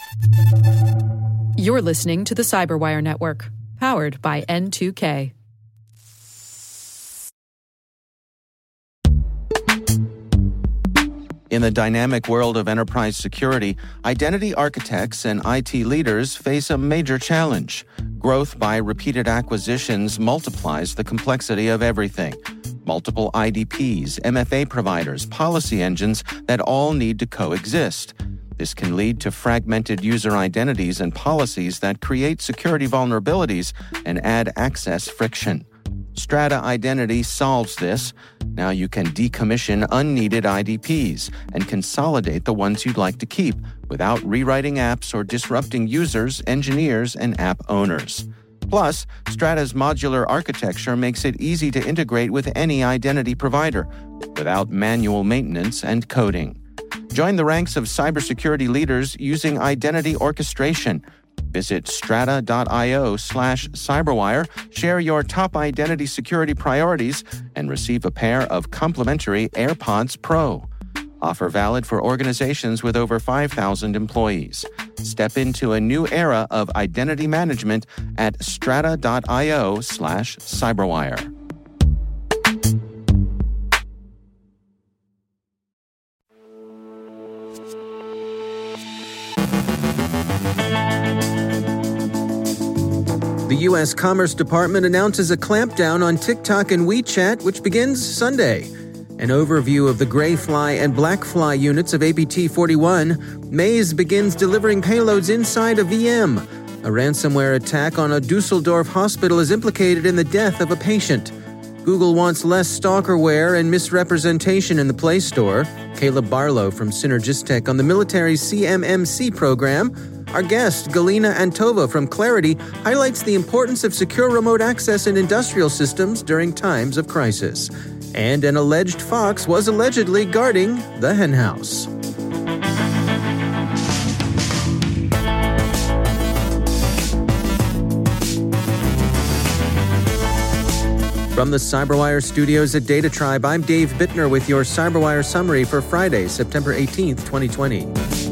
You're listening to the Cyberwire Network, powered by N2K. In the dynamic world of enterprise security, identity architects and IT leaders face a major challenge. Growth by repeated acquisitions multiplies the complexity of everything. Multiple IDPs, MFA providers, policy engines that all need to coexist. This can lead to fragmented user identities and policies that create security vulnerabilities and add access friction. Strata Identity solves this. Now you can decommission unneeded IDPs and consolidate the ones you'd like to keep without rewriting apps or disrupting users, engineers, and app owners. Plus, Strata's modular architecture makes it easy to integrate with any identity provider without manual maintenance and coding. Join the ranks of cybersecurity leaders using identity orchestration. Visit strata.io/cyberwire, share your top identity security priorities, and receive a pair of complimentary AirPods Pro. Offer valid for organizations with over 5,000 employees. Step into a new era of identity management at strata.io/cyberwire. The U.S. Commerce Department announces a clampdown on TikTok and WeChat, which begins Sunday. An overview of the Grayfly and Blackfly units of APT-41. Maze begins delivering payloads inside a VM. A ransomware attack on a Dusseldorf hospital is implicated in the death of a patient. Google wants less stalkerware and misrepresentation in the Play Store. Caleb Barlow from Synergistech on the military CMMC program. Our guest, Galina Antova from Clarity, highlights the importance of secure remote access in industrial systems during times of crisis. And an alleged fox was allegedly guarding the henhouse. From the Cyberwire studios at Data Tribe, I'm Dave Bittner with your Cyberwire summary for Friday, September 18th, 2020.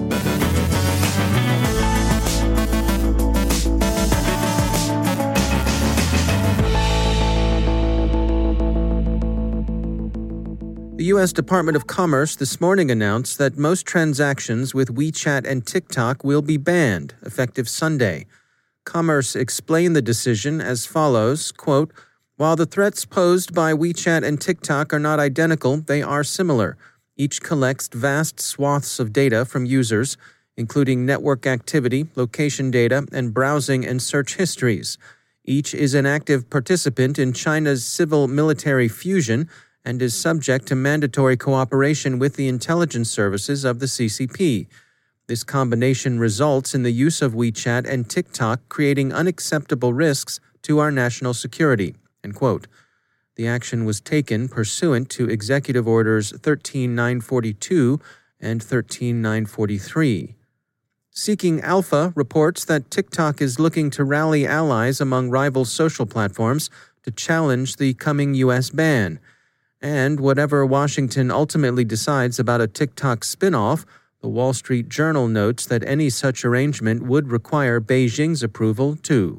The U.S. Department of Commerce this morning announced that most transactions with WeChat and TikTok will be banned, effective Sunday. Commerce explained the decision as follows, quote, "While the threats posed by WeChat and TikTok are not identical, they are similar. Each collects vast swaths of data from users, including network activity, location data, and browsing and search histories. Each is an active participant in China's civil-military fusion and is subject to mandatory cooperation with the intelligence services of the CCP. This combination results in the use of WeChat and TikTok creating unacceptable risks to our national security." End quote. The action was taken pursuant to Executive Orders 13942 and 13943. Seeking Alpha reports that TikTok is looking to rally allies among rival social platforms to challenge the coming U.S. ban. And whatever Washington ultimately decides about a TikTok spin-off, the Wall Street Journal notes that any such arrangement would require Beijing's approval, too.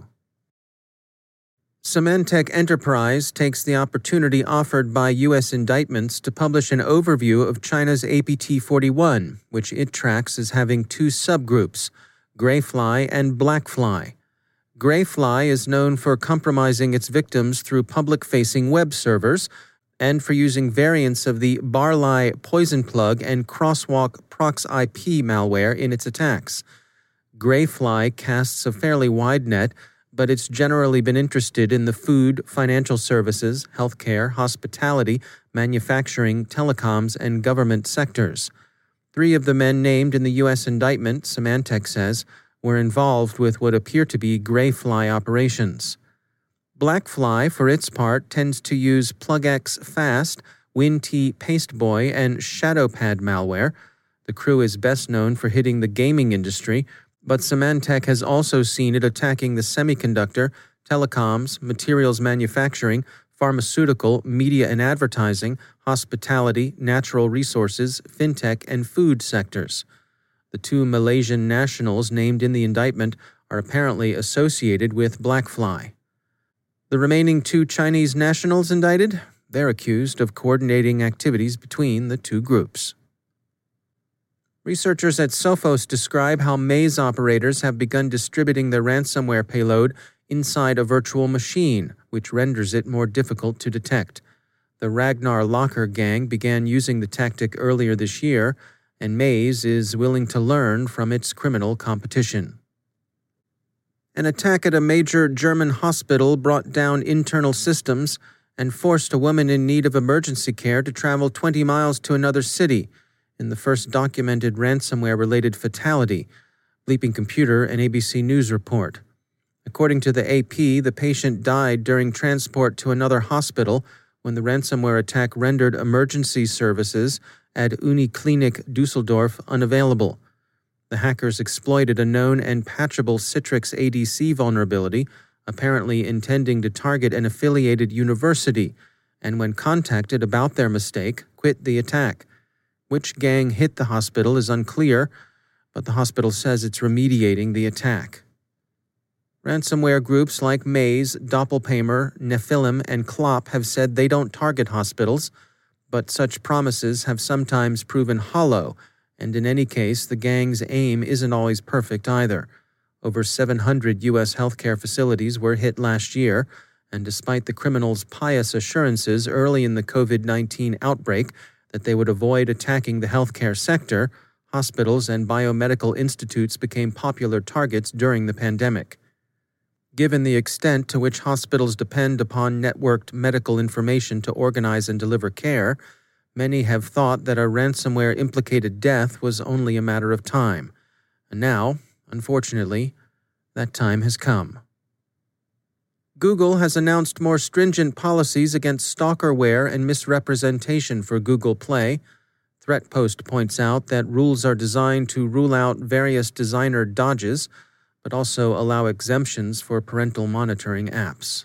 Symantec Enterprise takes the opportunity offered by U.S. indictments to publish an overview of China's APT-41, which it tracks as having two subgroups, Grayfly and Blackfly. Grayfly is known for compromising its victims through public-facing web servers, and for using variants of the Barley Poison Plug and Crosswalk ProxIP malware in its attacks. Grayfly casts a fairly wide net, but it's generally been interested in the food, financial services, healthcare, hospitality, manufacturing, telecoms, and government sectors. 3 of the men named in the U.S. indictment, Symantec says, were involved with what appear to be Grayfly operations. Blackfly, for its part, tends to use PlugX Fast, WinT Pasteboy, and ShadowPad malware. The crew is best known for hitting the gaming industry, but Symantec has also seen it attacking the semiconductor, telecoms, materials manufacturing, pharmaceutical, media and advertising, hospitality, natural resources, fintech, and food sectors. The The two Malaysian nationals named in the indictment are apparently associated with BlackFly. The remaining two Chinese nationals indicted, they're accused of coordinating activities between the two groups. Researchers at Sophos describe how maze operators have begun distributing their ransomware payload inside a virtual machine, which renders it more difficult to detect. The Ragnar Locker gang began using the tactic earlier this year, and Maze is willing to learn from its criminal competition. An attack at a major German hospital brought down internal systems and forced a woman in need of emergency care to travel 20 miles to another city in the first documented ransomware-related fatality, Bleeping Computer and ABC News report. According to the AP, the patient died during transport to another hospital when the ransomware attack rendered emergency services at Uniklinik Düsseldorf unavailable. The hackers exploited a known and patchable Citrix ADC vulnerability, apparently intending to target an affiliated university, and when contacted about their mistake, quit the attack. Which gang hit the hospital is unclear, but the hospital says it's remediating the attack. Ransomware groups like Maze, Doppelpaymer, Nephilim, and Clop have said they don't target hospitals, but such promises have sometimes proven hollow, and in any case, the gang's aim isn't always perfect either. Over 700 U.S. healthcare facilities were hit last year, and despite the criminals' pious assurances early in the COVID-19 outbreak that they would avoid attacking the healthcare sector, hospitals and biomedical institutes became popular targets during the pandemic. Given the extent to which hospitals depend upon networked medical information to organize and deliver care, many have thought that a ransomware-implicated death was only a matter of time. And now, unfortunately, that time has come. Google has announced more stringent policies against stalkerware and misrepresentation for Google Play. ThreatPost points out that rules are designed to rule out various designer dodges, but also allow exemptions for parental monitoring apps.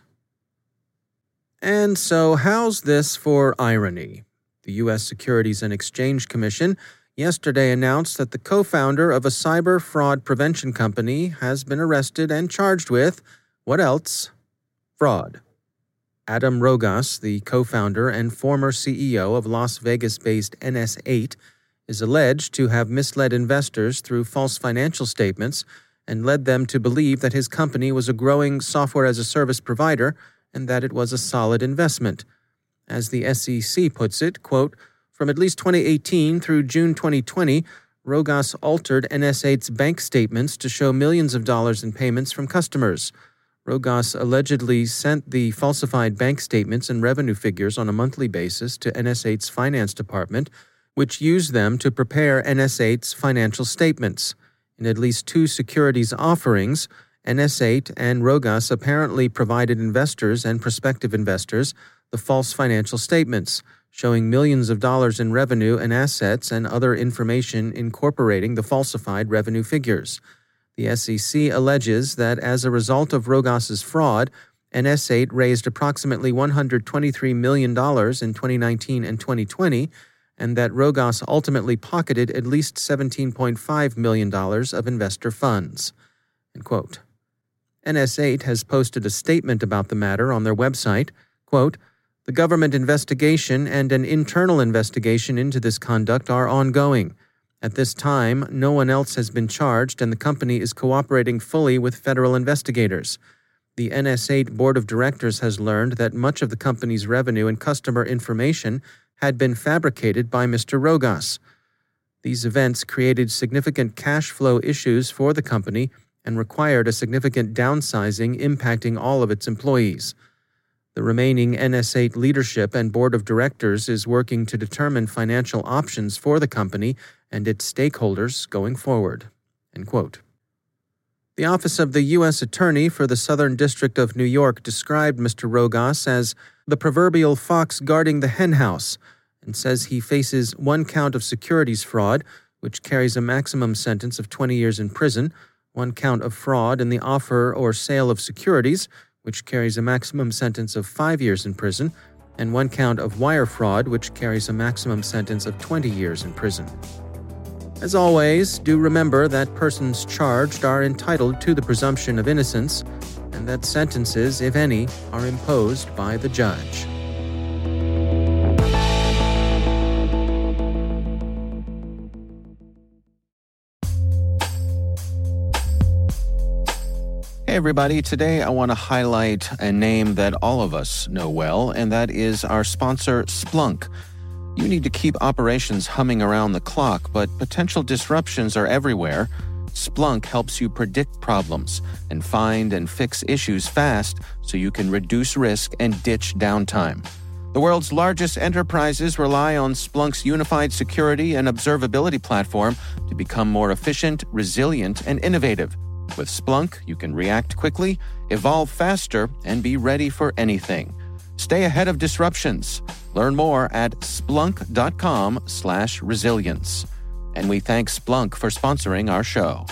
And so, how's this for irony? The U.S. Securities and Exchange Commission yesterday announced that the co-founder of a cyber fraud prevention company has been arrested and charged with, what else? Fraud. Adam Rogas, the co-founder and former CEO of Las Vegas-based NS8, is alleged to have misled investors through false financial statements and led them to believe that his company was a growing software-as-a-service provider and that it was a solid investment. As the SEC puts it, quote, from at least 2018 through June 2020, Rogas altered NS8's bank statements to show millions of dollars in payments from customers. Rogas allegedly sent the falsified bank statements and revenue figures on a monthly basis to NS8's finance department, which used them to prepare NS8's financial statements. In at least two securities offerings, NS8 and Rogas apparently provided investors and prospective investors the false financial statements, showing millions of dollars in revenue and assets and other information incorporating the falsified revenue figures. The SEC alleges that as a result of Rogas's fraud, NS8 raised approximately $123 million in 2019 and 2020, and that Rogas ultimately pocketed at least $17.5 million of investor funds. End quote. NS8 has posted a statement about the matter on their website. Quote, the government investigation and an internal investigation into this conduct are ongoing. At this time, no one else has been charged and the company is cooperating fully with federal investigators. The NS8 board of directors has learned that much of the company's revenue and customer information had been fabricated by Mr. Rogas. These events created significant cash flow issues for the company and required a significant downsizing impacting all of its employees. The remaining NS8 leadership and board of directors is working to determine financial options for the company and its stakeholders going forward. End quote. The Office of the U.S. Attorney for the Southern District of New York described Mr. Rogas as the proverbial fox guarding the henhouse and says he faces one count of securities fraud, which carries a maximum sentence of 20 years in prison, one count of fraud in the offer or sale of securities, which carries a maximum sentence of 5 years in prison, and one count of wire fraud, which carries a maximum sentence of 20 years in prison. As always, do remember that persons charged are entitled to the presumption of innocence, and that sentences, if any, are imposed by the judge. Hey everybody, today I want to highlight a name that all of us know well, and that is our sponsor, Splunk. You need to keep operations humming around the clock, but potential disruptions are everywhere. Splunk helps you predict problems and find and fix issues fast so you can reduce risk and ditch downtime. The world's largest enterprises rely on Splunk's unified security and observability platform to become more efficient, resilient, and innovative. With Splunk, you can react quickly, evolve faster, and be ready for anything. Stay ahead of disruptions. Learn more at splunk.com/resilience. And we thank Splunk for sponsoring our show.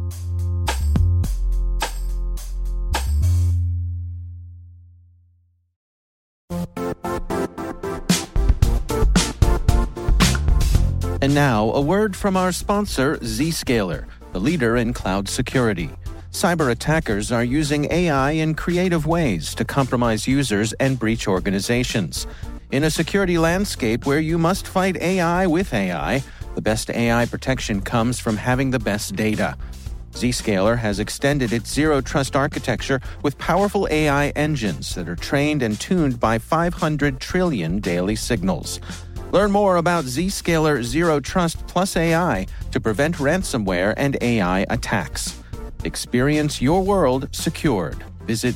And now, a word from our sponsor, Zscaler, the leader in cloud security. Cyber attackers are using AI in creative ways to compromise users and breach organizations. In a security landscape where you must fight AI with AI, the best AI protection comes from having the best data. Zscaler has extended its zero-trust architecture with powerful AI engines that are trained and tuned by 500 trillion daily signals. Learn more about Zscaler Zero Trust Plus AI to prevent ransomware and AI attacks. Experience your world secured. Visit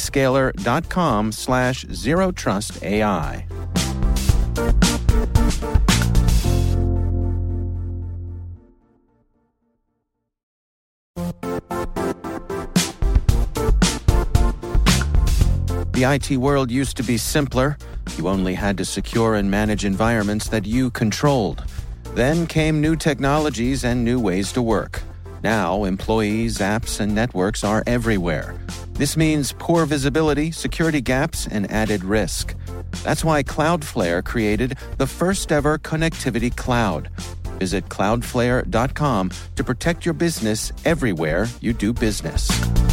zscaler.com/zerotrustai. The IT world used to be simpler. You only had to secure and manage environments that you controlled. Then came new technologies and new ways to work. Now, employees, apps, and networks are everywhere. This means poor visibility, security gaps, and added risk. That's why Cloudflare created the first-ever connectivity cloud. Visit cloudflare.com to protect your business everywhere you do business.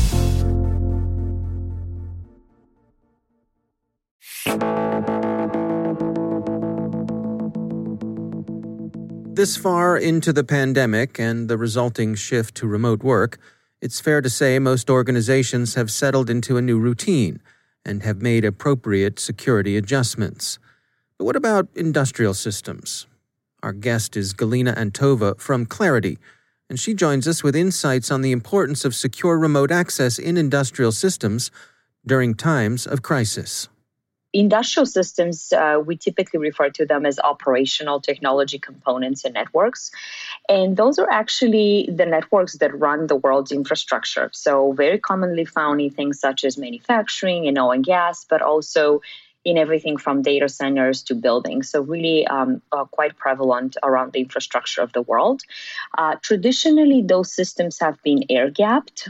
This far into the pandemic and the resulting shift to remote work, it's fair to say most organizations have settled into a new routine and have made appropriate security adjustments. But what about industrial systems? Our guest is Galina Antova from Clarity, and she joins us with insights on the importance of secure remote access in industrial systems during times of crisis. Industrial systems, we typically refer to them as operational technology components and networks. And those are actually the networks that run the world's infrastructure. So very commonly found in things such as manufacturing and oil and gas, but also in everything from data centers to buildings. So really quite prevalent around the infrastructure of the world. Traditionally, those systems have been air-gapped,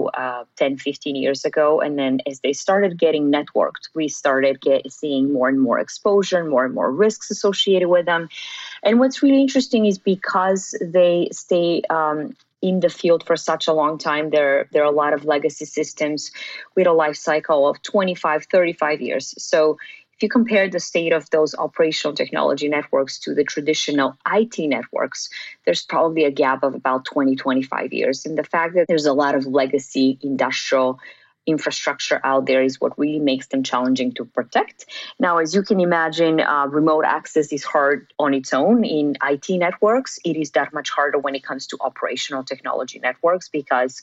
10, 15 years ago. And then as they started getting networked, we started seeing more and more exposure, more and more risks associated with them. And what's really interesting is because they stay in the field for such a long time, there are a lot of legacy systems with a life cycle of 25, 35 years. So if you compare the state of those operational technology networks to the traditional IT networks, there's probably a gap of about 20, 25 years. And the fact that there's a lot of legacy industrial infrastructure out there is what really makes them challenging to protect. Now, as you can imagine, remote access is hard on its own in IT networks. It is that much harder when it comes to operational technology networks because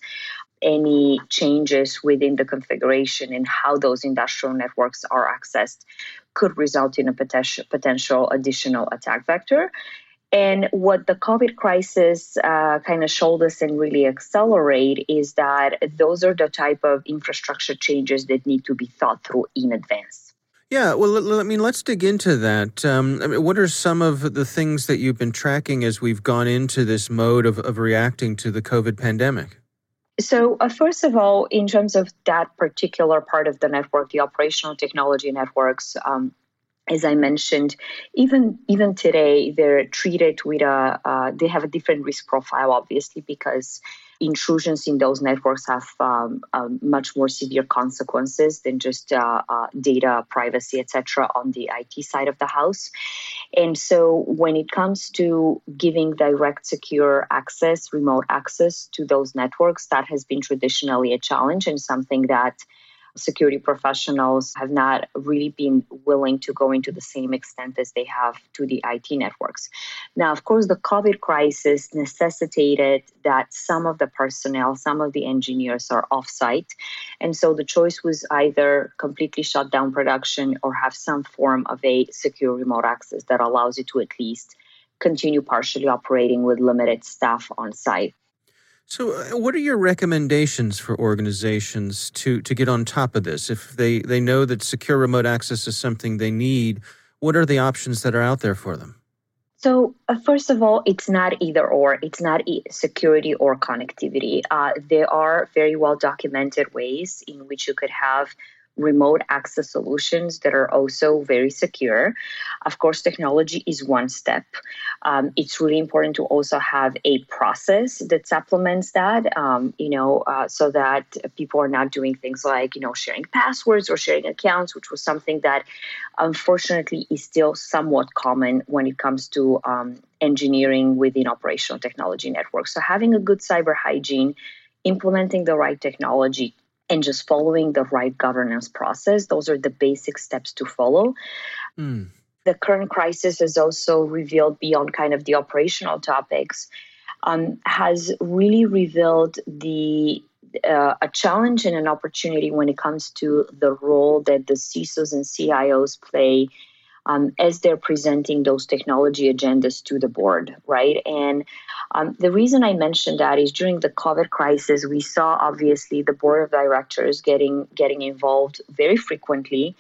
any changes within the configuration and how those industrial networks are accessed could result in a potential additional attack vector. And what the COVID crisis kind of showed us and really accelerate is that those are the type of infrastructure changes that need to be thought through in advance. Yeah, well, let's dig into that. What are some of the things that you've been tracking as we've gone into this mode of reacting to the COVID pandemic? So first of all, in terms of that particular part of the network, the operational technology networks, as I mentioned, even today, they're treated with they have a different risk profile, obviously, because intrusions in those networks have much more severe consequences than just data privacy, etc., on the IT side of the house. And so when it comes to giving direct, secure access, remote access to those networks, that has been traditionally a challenge and something that security professionals have not really been willing to go into the same extent as they have to the IT networks. Now, of course, the COVID crisis necessitated that some of the personnel, some of the engineers are offsite. And so the choice was either completely shut down production or have some form of a secure remote access that allows you to at least continue partially operating with limited staff on site. So what are your recommendations for organizations to get on top of this? If they know that secure remote access is something they need, what are the options that are out there for them? So first of all, it's not either or. It's not security or connectivity. There are very well documented ways in which you could have remote access solutions that are also very secure. Of course, technology is one step. It's really important to also have a process that supplements that, so that people are not doing things like, sharing passwords or sharing accounts, which was something that unfortunately is still somewhat common when it comes to engineering within operational technology networks. So having a good cyber hygiene, implementing the right technology, and just following the right governance process. Those are the basic steps to follow. The current crisis has also revealed, beyond kind of the operational topics, has really revealed a challenge and an opportunity when it comes to the role that the CISOs and CIOs play as they're presenting those technology agendas to the board, right? And the reason I mentioned that is during the COVID crisis, we saw obviously the board of directors getting involved very frequently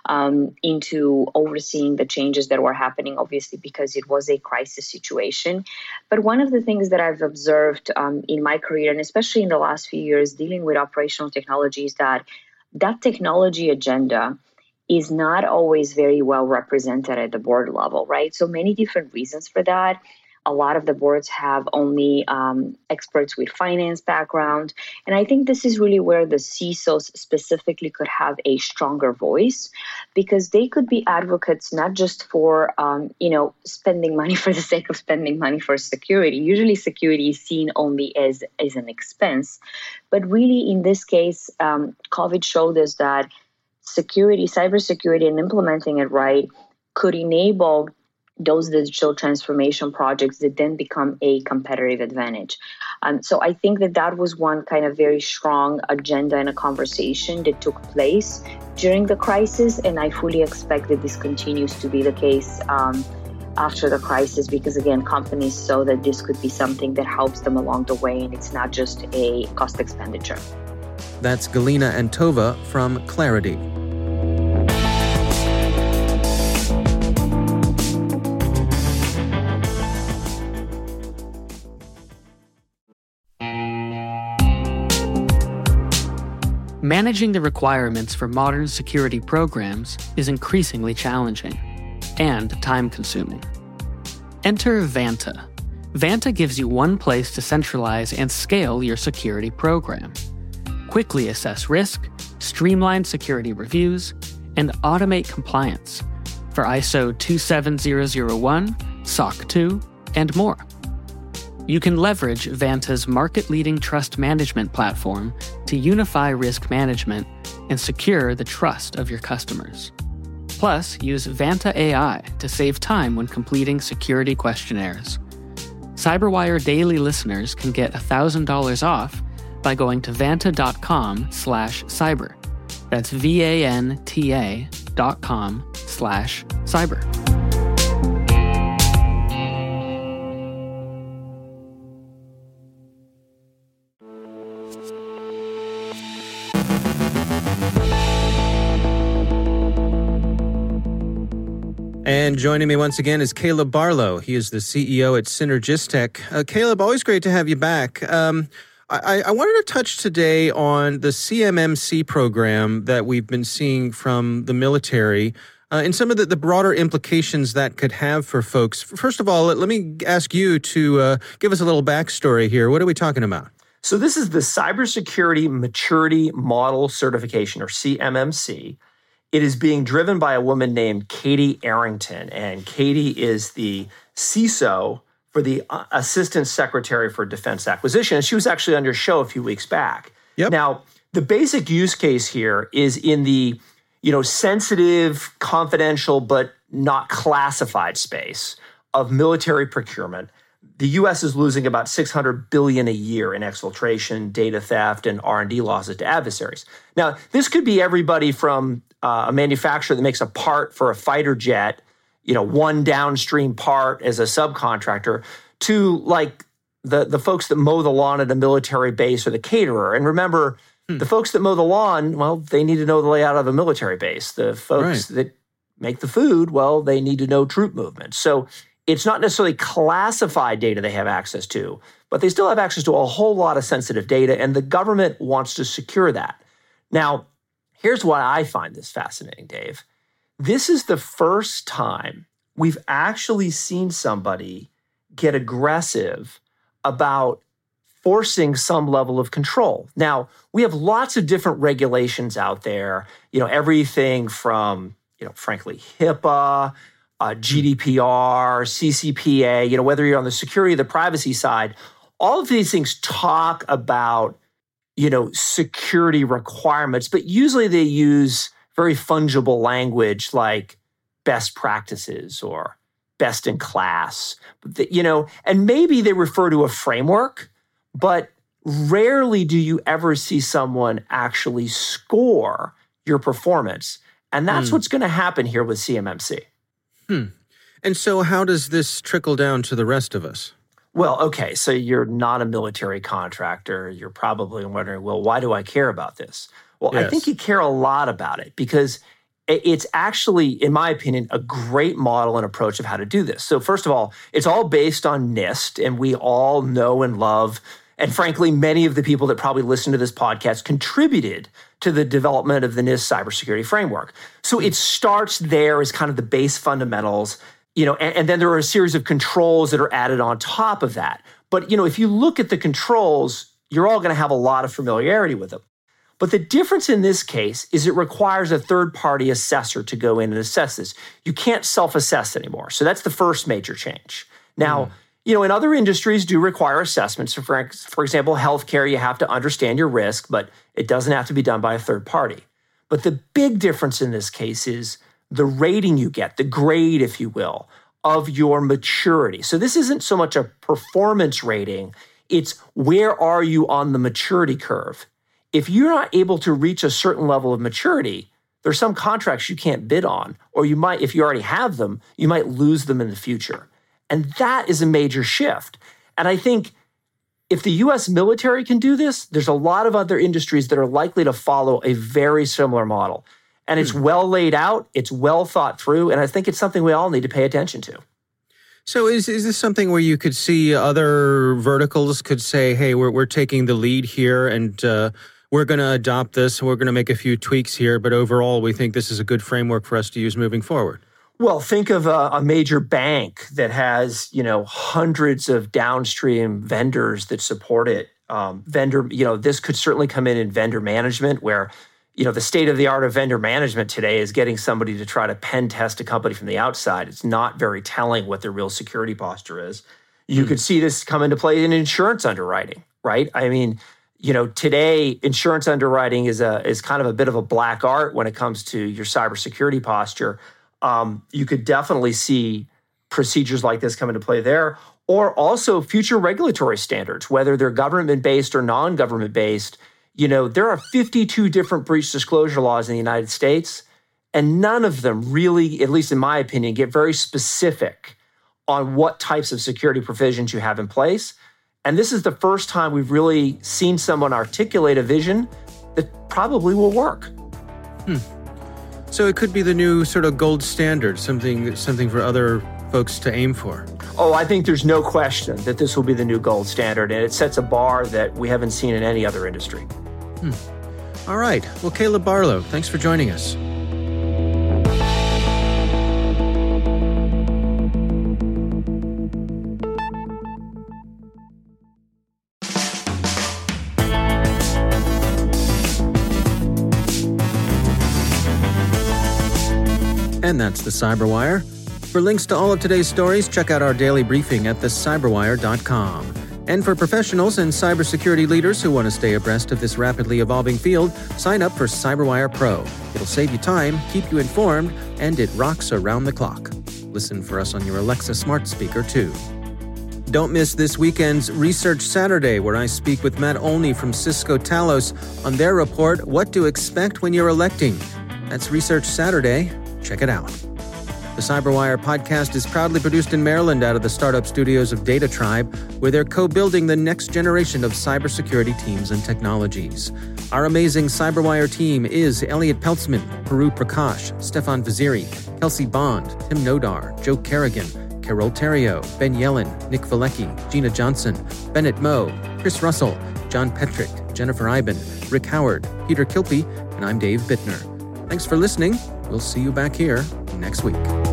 into overseeing the changes that were happening, obviously because it was a crisis situation. But one of the things that I've observed in my career, and especially in the last few years dealing with operational technology, is that technology agenda is not always very well represented at the board level, right? So many different reasons for that. A lot of the boards have only experts with finance background. And I think this is really where the CISOs specifically could have a stronger voice, because they could be advocates not just for, spending money for the sake of spending money for security. Usually security is seen only as an expense. But really in this case, COVID showed us that cybersecurity, and implementing it right could enable those digital transformation projects that then become a competitive advantage. So I think that was one kind of very strong agenda and a conversation that took place during the crisis. And I fully expect that this continues to be the case after the crisis, because again, companies saw that this could be something that helps them along the way and it's not just a cost expenditure. That's Galina Antova from Clarity. Managing the requirements for modern security programs is increasingly challenging and time-consuming. Enter Vanta. Vanta gives you one place to centralize and scale your security program. Quickly assess risk, streamline security reviews, and automate compliance for ISO 27001, SOC 2, and more. You can leverage Vanta's market-leading trust management platform to unify risk management and secure the trust of your customers. Plus, use Vanta AI to save time when completing security questionnaires. CyberWire Daily listeners can get $1,000 off by going to vanta.com/cyber. That's VANTA.com/cyber. And joining me once again is Caleb Barlow. He is the CEO at Synergistek. Caleb, always great to have you back. I wanted to touch today on the CMMC program that we've been seeing from the military. and some of the broader implications that could have for folks. First of all, let me ask you to give us a little backstory here. What are we talking about? So this is the Cybersecurity Maturity Model Certification, or CMMC. It is being driven by a woman named Katie Arrington, and Katie is the CISO for the Assistant Secretary for Defense Acquisition. And she was actually on your show a few weeks back. Yep. Now, the basic use case here is in the sensitive, confidential, but not classified space of military procurement. The U.S. is losing about $600 billion a year in exfiltration, data theft, and R&D losses to adversaries. Now, this could be everybody from a manufacturer that makes a part for a fighter jet, one downstream part as a subcontractor, to like the folks that mow the lawn at a military base or the caterer. And remember, the folks that mow the lawn, well, they need to know the layout of a military base. The folks that make the food, well, they need to know troop movement. So it's not necessarily classified data they have access to, but they still have access to a whole lot of sensitive data, and the government wants to secure that. Now, here's why I find this fascinating, Dave. This is the first time we've actually seen somebody get aggressive about forcing some level of control. Now, we have lots of different regulations out there, everything from, frankly, HIPAA, GDPR, CCPA, whether you're on the security or the privacy side, all of these things talk about, security requirements, but usually they use very fungible language like best practices or best in class, and maybe they refer to a framework, but rarely do you ever see someone actually score your performance. And that's what's going to happen here with CMMC. And so how does this trickle down to the rest of us? Well, okay, so you're not a military contractor. You're probably wondering, well, why do I care about this? Well, yes. I think you care a lot about it because it's actually, in my opinion, a great model and approach of how to do this. So first of all, it's all based on NIST, and we all know and love, and frankly, many of the people that probably listen to this podcast contributed to the development of the NIST cybersecurity framework. So it starts there as kind of the base fundamentals, and then there are a series of controls that are added on top of that. But, if you look at the controls, you're all going to have a lot of familiarity with them. But the difference in this case is it requires a third-party assessor to go in and assess this. You can't self-assess anymore. So that's the first major change. Now, in other industries do require assessments. So for example, healthcare, you have to understand your risk, but it doesn't have to be done by a third party. But the big difference in this case is the rating you get, the grade, if you will, of your maturity. So this isn't so much a performance rating. It's where are you on the maturity curve? If you're not able to reach a certain level of maturity, there's some contracts you can't bid on, or you might, if you already have them, you might lose them in the future. And that is a major shift. And I think if the U.S. military can do this, there's a lot of other industries that are likely to follow a very similar model. And it's well laid out, it's well thought through, and I think it's something we all need to pay attention to. So is this something where you could see other verticals could say, hey, we're taking the lead here and we're going to adopt this, we're going to make a few tweaks here, but overall we think this is a good framework for us to use moving forward? Well, think of a major bank that has, hundreds of downstream vendors that support it. This could certainly come in vendor management where, the state of the art of vendor management today is getting somebody to try to pen test a company from the outside. It's not very telling what their real security posture is. You could see this come into play in insurance underwriting, right? I mean, today insurance underwriting is kind of a bit of a black art when it comes to your cybersecurity posture. You could definitely see procedures like this come into play there, or also future regulatory standards, whether they're government-based or non-government-based. There are 52 different breach disclosure laws in the United States, and none of them really, at least in my opinion, get very specific on what types of security provisions you have in place. And this is the first time we've really seen someone articulate a vision that probably will work. So it could be the new sort of gold standard, something for other folks to aim for. Oh, I think there's no question that this will be the new gold standard, and it sets a bar that we haven't seen in any other industry. All right. Well, Caleb Barlow, thanks for joining us. And that's the Cyberwire. For links to all of today's stories, check out our daily briefing at thecyberwire.com. And for professionals and cybersecurity leaders who want to stay abreast of this rapidly evolving field, sign up for Cyberwire Pro. It'll save you time, keep you informed, and it rocks around the clock. Listen for us on your Alexa smart speaker, too. Don't miss this weekend's Research Saturday, where I speak with Matt Olney from Cisco Talos on their report, What to Expect When You're Electing. That's Research Saturday. Check it out. The Cyberwire podcast is proudly produced in Maryland out of the startup studios of Data Tribe, where they're co-building the next generation of cybersecurity teams and technologies. Our amazing Cyberwire team is Elliot Peltzman, Peru Prakash, Stefan Vaziri, Kelsey Bond, Tim Nodar, Joe Kerrigan, Carol Terrio, Ben Yellen, Nick Valecki, Gina Johnson, Bennett Moe, Chris Russell, John Petrick, Jennifer Iben, Rick Howard, Peter Kilpie, and I'm Dave Bittner. Thanks for listening. We'll see you back here next week.